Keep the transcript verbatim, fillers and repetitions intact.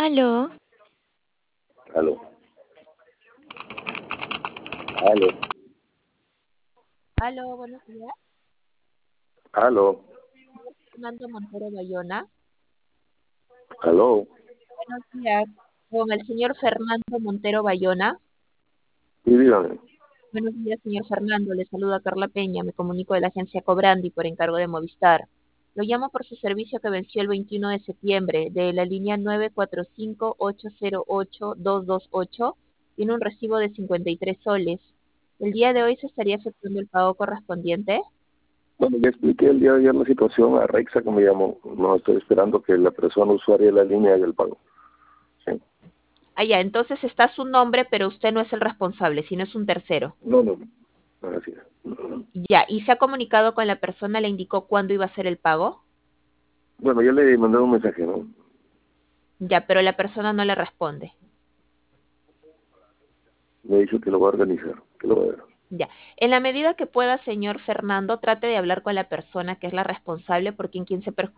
Aló. Aló. Aló. Aló, buenos días. Aló. Fernando Montero Bayona. Aló. Buenos días. Con el señor Fernando Montero Bayona. Sí, dígame. Buenos días, señor Fernando. Le saluda Carla Peña. Me comunico de la agencia Cobrandi por encargo de Movistar. Lo llamo por su servicio que venció el veintiuno de septiembre de la línea nueve cuatro cinco ocho cero ocho dos dos ocho. Tiene un recibo de cincuenta y tres soles. ¿El día de hoy se estaría efectuando el pago correspondiente? Bueno, ya expliqué el día de ayer la situación a Rexa que me llamó. No estoy esperando que la persona usuaria de la línea haga el pago. Sí. Ah, ya. Entonces está su nombre, pero usted no es el responsable, sino es un tercero. No, no. Gracias. Ya, ¿y se ha comunicado con la persona? ¿Le indicó cuándo iba a ser el pago? Bueno, ya le mandé un mensaje, ¿no? Ya, pero la persona no le responde. Me ha dicho que lo va a organizar, que lo va a ver. Ya, en la medida que pueda, señor Fernando, trate de hablar con la persona que es la responsable, porque en quien se perjudica